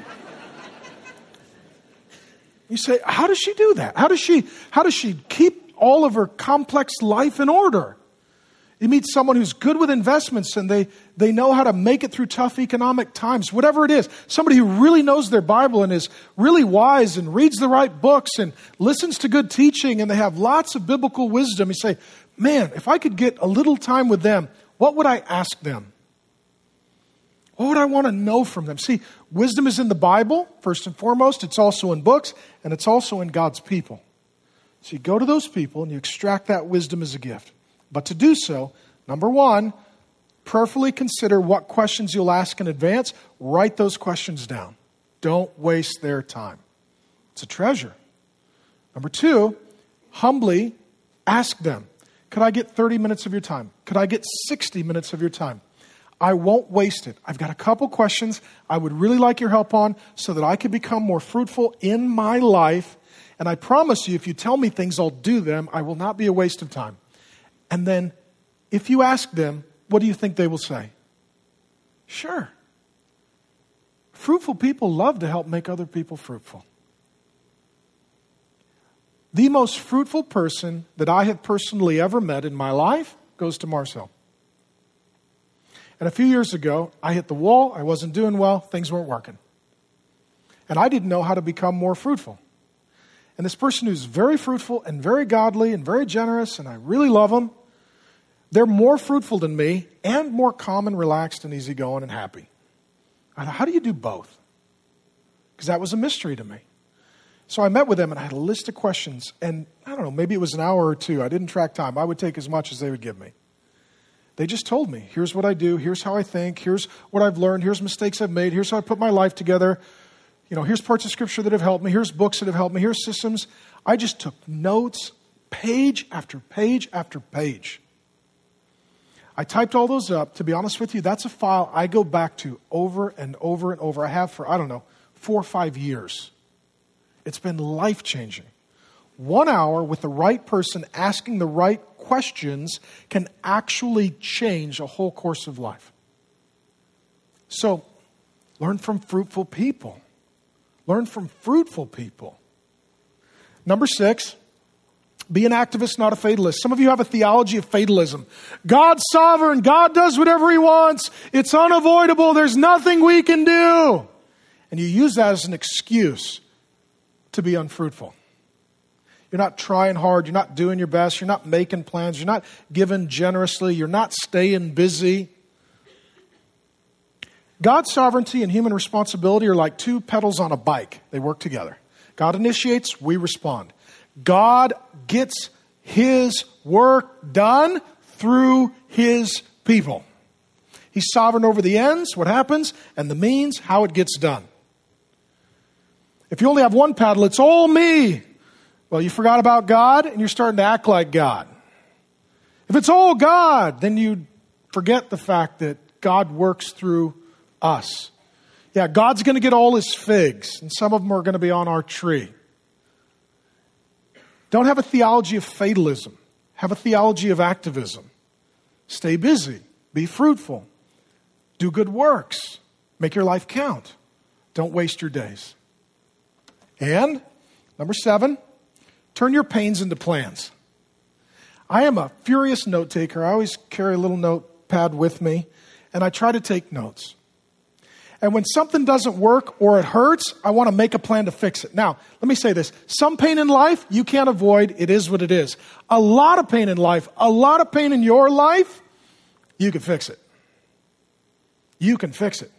You say, how does she do that? How does she, how does she keep all of her complex life in order? You meet someone who's good with investments and they, they know how to make it through tough economic times, whatever it is. Somebody who really knows their Bible and is really wise and reads the right books and listens to good teaching and they have lots of biblical wisdom. You say, man, if I could get a little time with them, what would I ask them? What would I want to know from them? See, wisdom is in the Bible, first and foremost. It's also in books, and it's also in God's people. So you go to those people and you extract that wisdom as a gift. But to do so, number one, prayerfully consider what questions you'll ask in advance. Write those questions down. Don't waste their time. It's a treasure. Number two, humbly ask them, could I get thirty minutes of your time? Could I get sixty minutes of your time? I won't waste it. I've got a couple questions I would really like your help on so that I can become more fruitful in my life. And I promise you, if you tell me things, I'll do them. I will not be a waste of time. And then if you ask them, what do you think they will say? Sure. Fruitful people love to help make other people fruitful. The most fruitful person that I have personally ever met in my life goes to Mars Hill. And a few years ago, I hit the wall. I wasn't doing well. Things weren't working. And I didn't know how to become more fruitful. And this person who's very fruitful and very godly and very generous, and I really love them, they're more fruitful than me and more calm and relaxed and easygoing and happy. I thought, how do you do both? Because that was a mystery to me. So I met with them and I had a list of questions. And I don't know, maybe it was an hour or two. I didn't track time. I would take as much as they would give me. They just told me, here's what I do. Here's how I think. Here's what I've learned. Here's mistakes I've made. Here's how I put my life together. You know, here's parts of Scripture that have helped me. Here's books that have helped me. Here's systems. I just took notes, page after page after page. I typed all those up. To be honest with you, that's a file I go back to over and over and over. I have for, I don't know, four or five years. It's been life-changing. One hour with the right person asking the right questions can actually change a whole course of life. So, learn from fruitful people. Learn from fruitful people. Number six, be an activist, not a fatalist. Some of you have a theology of fatalism. God's sovereign. God does whatever He wants. It's unavoidable. There's nothing we can do. And you use that as an excuse to be unfruitful. You're not trying hard. You're not doing your best. You're not making plans. You're not giving generously. You're not staying busy. God's sovereignty and human responsibility are like two pedals on a bike. They work together. God initiates, we respond. God gets His work done through his people. He's sovereign over the ends, what happens, and the means, how it gets done. If you only have one paddle, it's all me. Well, you forgot about God and you're starting to act like God. If it's all God, then you forget the fact that God works through us. Yeah, God's going to get all his figs, and some of them are going to be on our tree. Don't have a theology of fatalism. Have a theology of activism. Stay busy. Be fruitful. Do good works. Make your life count. Don't waste your days. And, number seven, turn your pains into plans. I am a furious note taker. I always carry a little notepad with me, and I try to take notes. And when something doesn't work or it hurts, I want to make a plan to fix it. Now, let me say this. Some pain in life you can't avoid. It is what it is. A lot of pain in life, a lot of pain in your life, you can fix it. You can fix it.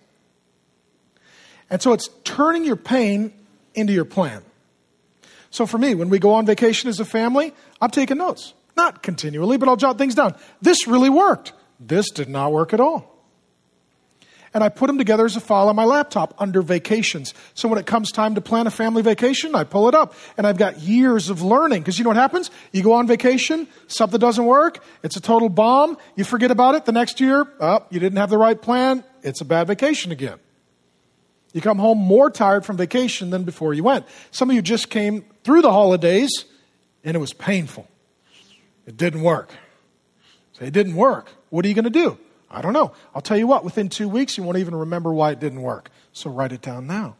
And so it's turning your pain into your plan. So for me, when we go on vacation as a family, I'm taking notes. Not continually, but I'll jot things down. This really worked. This did not work at all. And I put them together as a file on my laptop under vacations. So when it comes time to plan a family vacation, I pull it up. And I've got years of learning. Because you know what happens? You go on vacation, something doesn't work, it's a total bomb, you forget about it the next year, oh, you didn't have the right plan, it's a bad vacation again. You come home more tired from vacation than before you went. Some of you just came through the holidays and it was painful. It didn't work. Say, it didn't work. What are you going to do? I don't know. I'll tell you what, within two weeks, you won't even remember why it didn't work. So write it down now.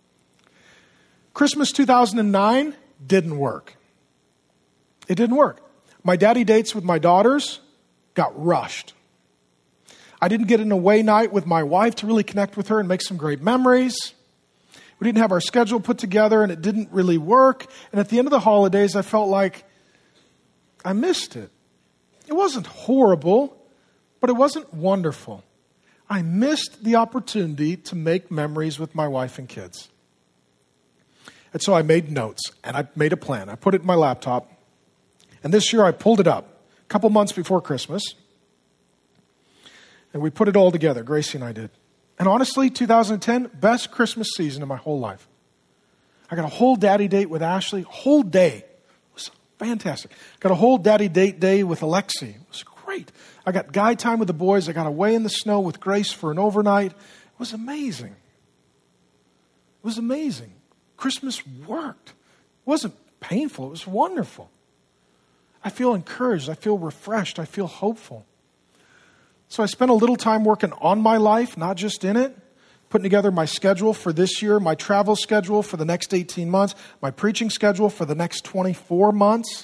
Christmas two thousand nine didn't work. It didn't work. My daddy dates with my daughters got rushed. I didn't get an away night with my wife to really connect with her and make some great memories. We didn't have our schedule put together and it didn't really work. And at the end of the holidays, I felt like I missed it. It wasn't horrible, but it wasn't wonderful. I missed the opportunity to make memories with my wife and kids. And so I made notes and I made a plan. I put it in my laptop. And this year I pulled it up a couple months before Christmas. And we put it all together, Gracie and I did. And honestly, two thousand ten, best Christmas season of my whole life. I got a whole daddy date with Ashley, whole day. It was fantastic. Got a whole daddy date day with Alexi. It was great. I got guy time with the boys. I got away in the snow with Grace for an overnight. It was amazing. It was amazing. Christmas worked. It wasn't painful. It was wonderful. I feel encouraged. I feel refreshed. I feel hopeful. So I spent a little time working on my life, not just in it, putting together my schedule for this year, my travel schedule for the next eighteen months, my preaching schedule for the next twenty-four months.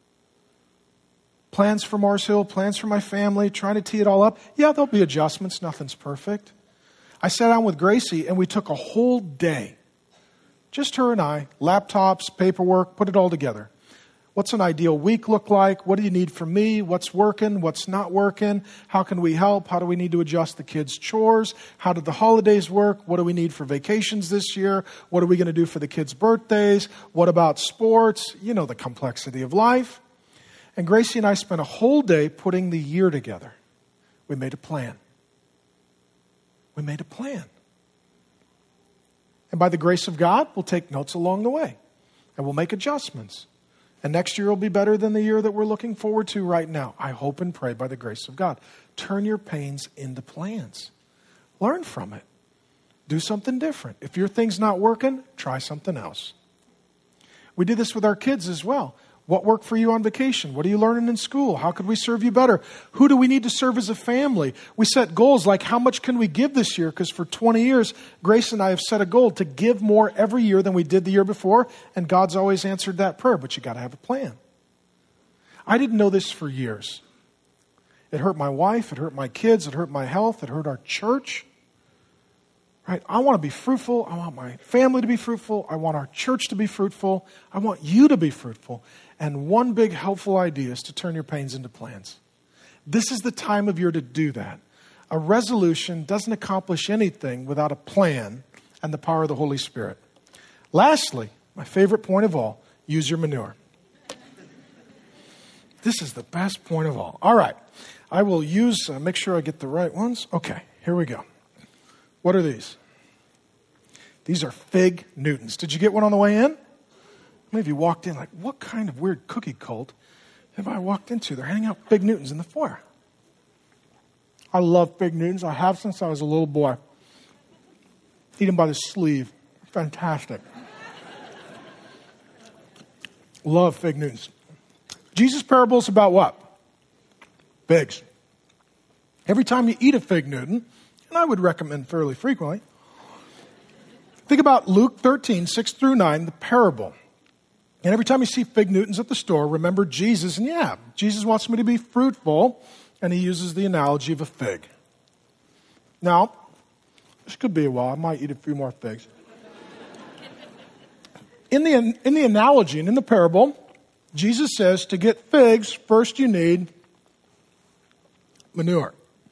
Plans for Mars Hill, plans for my family, trying to tee it all up. Yeah, there'll be adjustments. Nothing's perfect. I sat down with Gracie and we took a whole day, just her and I, laptops, paperwork, put it all together. What's an ideal week look like? What do you need from me? What's working? What's not working? How can we help? How do we need to adjust the kids' chores? How did the holidays work? What do we need for vacations this year? What are we going to do for the kids' birthdays? What about sports? You know the complexity of life. And Gracie and I spent a whole day putting the year together. We made a plan. We made a plan. And by the grace of God, we'll take notes along the way. And we'll make adjustments. And next year will be better than the year that we're looking forward to right now. I hope and pray by the grace of God. Turn your pains into plans. Learn from it. Do something different. If your thing's not working, try something else. We did this with our kids as well. What worked for you on vacation? What are you learning in school? How could we serve you better? Who do we need to serve as a family? We set goals like how much can we give this year? Because for twenty years, Grace and I have set a goal to give more every year than we did the year before. And God's always answered that prayer, but you got to have a plan. I didn't know this for years. It hurt my wife. It hurt my kids. It hurt my health. It hurt our church. Right? I want to be fruitful. I want my family to be fruitful. I want our church to be fruitful. I want you to be fruitful. And one big helpful idea is to turn your pains into plans. This is the time of year to do that. A resolution doesn't accomplish anything without a plan and the power of the Holy Spirit. Lastly, my favorite point of all, use your manure. This is the best point of all. All right. I will use, uh, make sure I get the right ones. Okay, here we go. What are these? These are fig Newtons. Did you get one on the way in? Maybe you walked in like, what kind of weird cookie cult have I walked into? They're handing out fig Newtons in the foyer. I love fig Newtons. I have since I was a little boy. Eat them by the sleeve. Fantastic. Love fig Newtons. Jesus' parable is about what? Figs. Every time you eat a fig Newton, and I would recommend fairly frequently, think about Luke thirteen, six through nine, the parable. And every time you see fig Newtons at the store, remember Jesus. And yeah, Jesus wants me to be fruitful, and he uses the analogy of a fig. Now, this could be a while. I might eat a few more figs. In the, in the analogy and in the parable, Jesus says to get figs, first you need manure.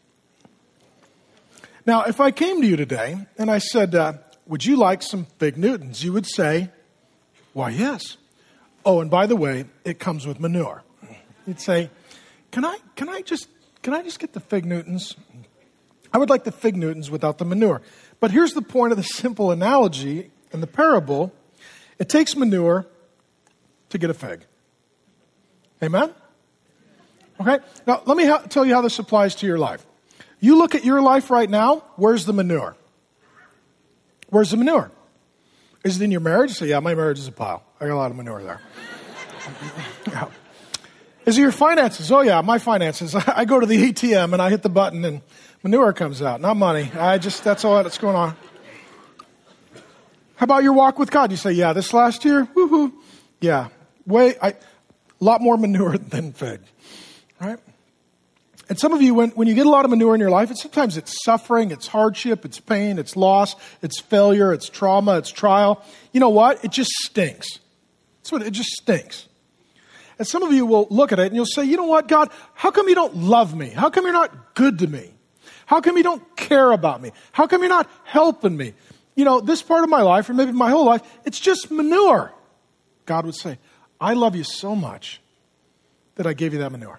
Now, if I came to you today and I said, uh, would you like some fig Newtons? You would say, why, yes. Oh, and by the way, it comes with manure. You'd say, can I, can I just, can I just get the fig Newtons? I would like the fig Newtons without the manure. But here's the point of the simple analogy in the parable. It takes manure to get a fig. Amen? Okay, now let me ha- tell you how this applies to your life. You look at your life right now, where's the manure? Where's the manure? Is it in your marriage? You say, yeah, my marriage is a pile. I got a lot of manure there. Yeah. Is it your finances? Oh yeah, my finances. I go to the A T M and I hit the button and manure comes out, not money. I just, that's all that's going on. How about your walk with God? You say, yeah, this last year, woohoo. Yeah, way, I, a lot more manure than fig. Right? And some of you, when, when you get a lot of manure in your life, it's sometimes it's suffering, it's hardship, it's pain, it's loss, it's failure, it's trauma, it's trial. You know what? It just stinks. That's what it just stinks. And some of you will look at it and you'll say, you know what, God, how come you don't love me? How come you're not good to me? How come you don't care about me? How come you're not helping me? You know, this part of my life, or maybe my whole life, it's just manure. God would say, I love you so much that I gave you that manure.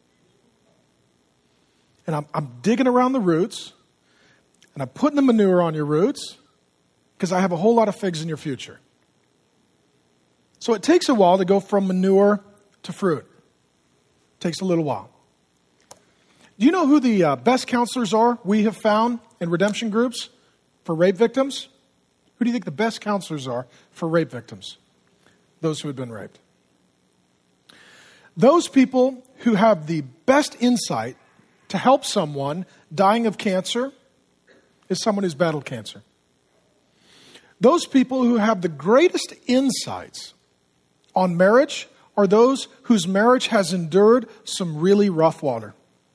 And I'm, I'm digging around the roots, and I'm putting the manure on your roots because I have a whole lot of figs in your future. So it takes a while to go from manure to fruit. It takes a little while. Do you know who the uh, best counselors are we have found in redemption groups for rape victims? Who do you think the best counselors are for rape victims? Those who have been raped. Those people who have the best insight to help someone dying of cancer is someone who's battled cancer. Those people who have the greatest insights on marriage are those whose marriage has endured some really rough water.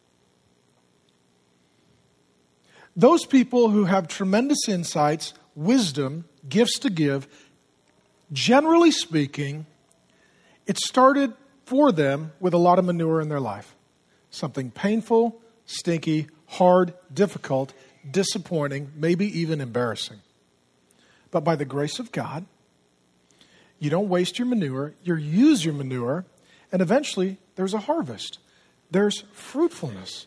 Those people who have tremendous insights, wisdom, gifts to give, generally speaking, it started for them with a lot of manure in their life. Something painful, stinky, hard, difficult, disappointing, maybe even embarrassing. But by the grace of God, you don't waste your manure, you use your manure, and eventually there's a harvest. There's fruitfulness.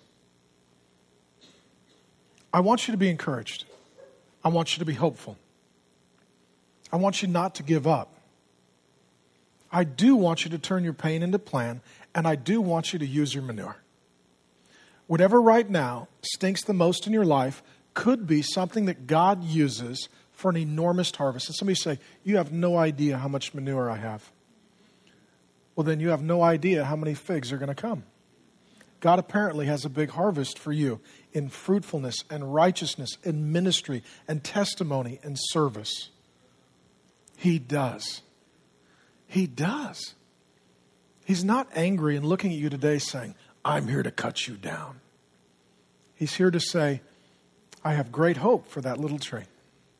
I want you to be encouraged. I want you to be hopeful. I want you not to give up. I do want you to turn your pain into plan, and I do want you to use your manure. Whatever right now stinks the most in your life could be something that God uses for an enormous harvest. And somebody say, you have no idea how much manure I have. Well, then you have no idea how many figs are going to come. God apparently has a big harvest for you in fruitfulness and righteousness and ministry and testimony and service. He does. He does. He's not angry and looking at you today saying, I'm here to cut you down. He's here to say, I have great hope for that little tree.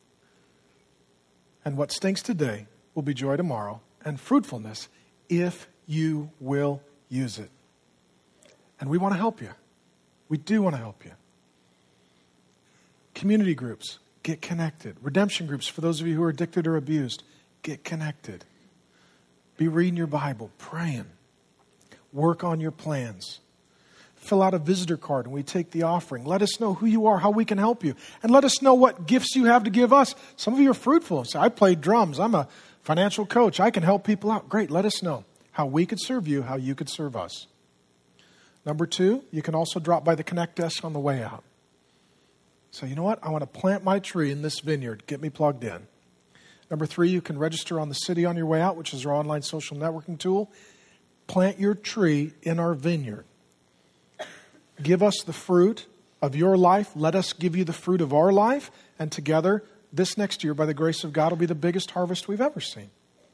And what stinks today will be joy tomorrow and fruitfulness if you will use it. And we want to help you. We do want to help you. Community groups, get connected. Redemption groups, for those of you who are addicted or abused, get connected. Be reading your Bible, praying. work on your plans. Fill out a visitor card and we take the offering. Let us know who you are, how we can help you. And let us know what gifts you have to give us. Some of you are fruitful. Say, I played drums. I'm a financial coach. I can help people out. Great. Let us know how we could serve you, how you could serve us. Number two, you can also drop by the Connect desk on the way out. So you know what? I want to plant my tree in this vineyard. Get me plugged in. Number three, you can register on the City on your way out, which is our online social networking tool. Plant your tree in our vineyard. Give us the fruit of your life. Let us give you the fruit of our life. And together, this next year, by the grace of God, will be the biggest harvest we've ever seen.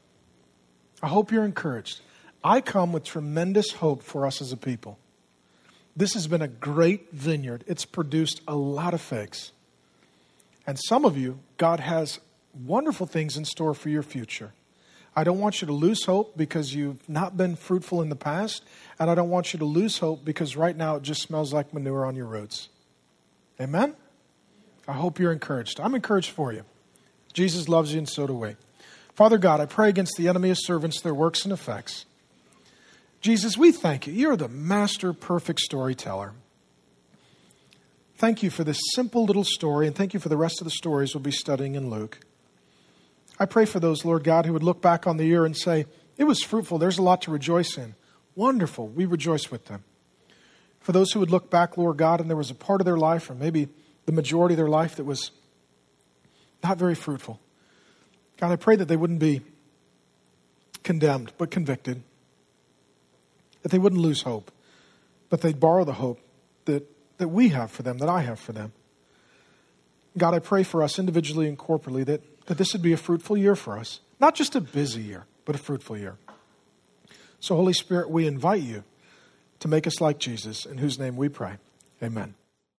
I hope you're encouraged. I come with tremendous hope for us as a people. This has been a great vineyard. It's produced a lot of figs. And some of you, God has wonderful things in store for your future. I don't want you to lose hope because you've not been fruitful in the past. And I don't want you to lose hope because right now it just smells like manure on your roots. Amen? I hope you're encouraged. I'm encouraged for you. Jesus loves you and so do we. Father God, I pray against the enemy of servants, their works and effects. Jesus, we thank you. You're the master perfect storyteller. Thank you for this simple little story, and thank you for the rest of the stories we'll be studying in Luke. I pray for those, Lord God, who would look back on the year and say, it was fruitful. There's a lot to rejoice in. Wonderful. We rejoice with them. For those who would look back, Lord God, and there was a part of their life, or maybe the majority of their life, that was not very fruitful. God, I pray that they wouldn't be condemned, but convicted. That they wouldn't lose hope, but they'd borrow the hope that, that we have for them, that I have for them. God, I pray for us individually and corporately that, that this would be a fruitful year for us. Not just a busy year, but a fruitful year. So, Holy Spirit, we invite you to make us like Jesus, in whose name we pray. Amen.